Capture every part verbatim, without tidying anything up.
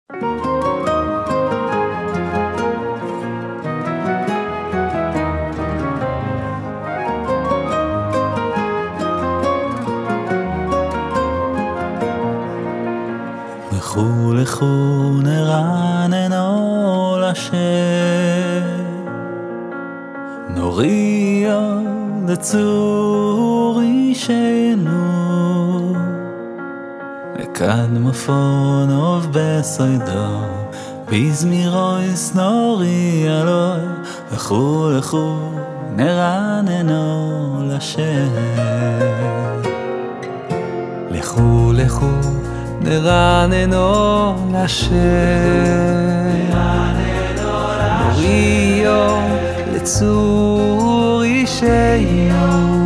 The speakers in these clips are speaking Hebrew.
לכו לכו נרננו לשם, נוריע לצור אישנו, לקדמופונוב בסוידו, בזמירויס נוריע לו. לכו לכו נרננו לשם, לכו לכו נרננו לשם, נוריע לצור אישנו,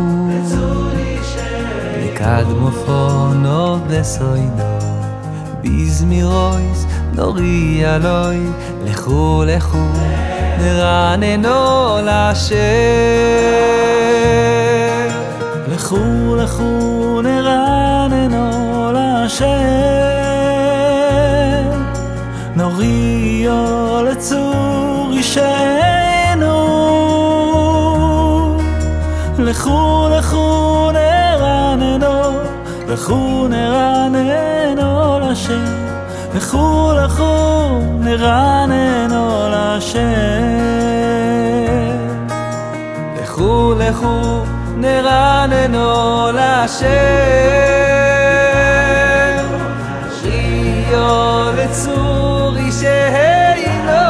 לקדמופונוב בסוידו, בזמירויס נוריע לו. לכו לכו נרננו לשם, לכו לכו נרננו לשם, נוריע לצור אישנו. לכו לכו נרננו, לכו נרננו לשם, לכו לכו נרננו לשם, לכו לכו נרננו לשם, נוריע לצור אישנו.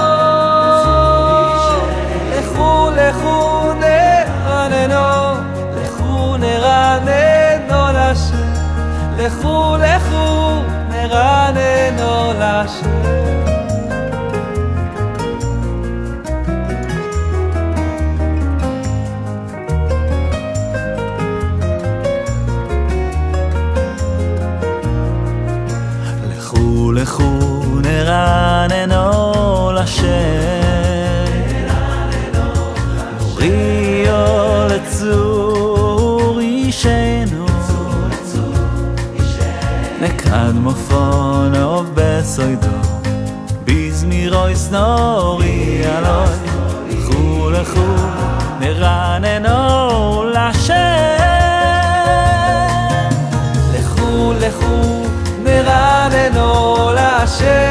לכו לכו נרננו, לכו נרננו לשם, לכו לכו נרננו לשם. לכו לכו נרננו לשם, נוריע לצור אישנו, לקדמופונוב בסוידו, בזמירויס נוריע לו. לכו לכו נרננו לשם, לכו לכו נרננו לשם,